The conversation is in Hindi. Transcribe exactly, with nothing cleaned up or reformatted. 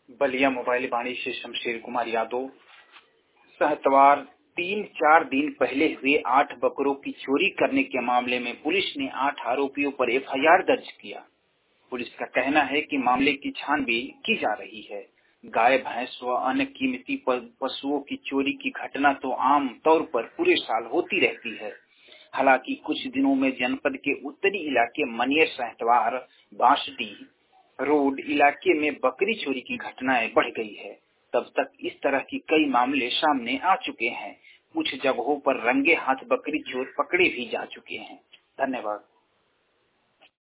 बलिया मोबाइल वाणी से शमशेर कुमार यादव। सहतवार तीन चार दिन पहले हुए आठ बकरों की चोरी करने के मामले में पुलिस ने आठ आरोपियों पर एफ आई आर दर्ज किया। पुलिस का कहना है कि मामले की छानबीन की जा रही है। गाय, भैंस व अन्य कीमती पशुओं की चोरी की घटना तो आम तौर पर पूरे साल होती रहती है। हालांकि कुछ दिनों में जनपद के उत्तरी इलाके मनियर, सहतवार, बांसडीह रोड इलाके में बकरी चोरी की घटनाएं बढ़ गई है। तब तक इस तरह की कई मामले सामने आ चुके हैं। कुछ जगहों पर रंगे हाथ बकरी चोर पकड़े भी जा चुके हैं। धन्यवाद।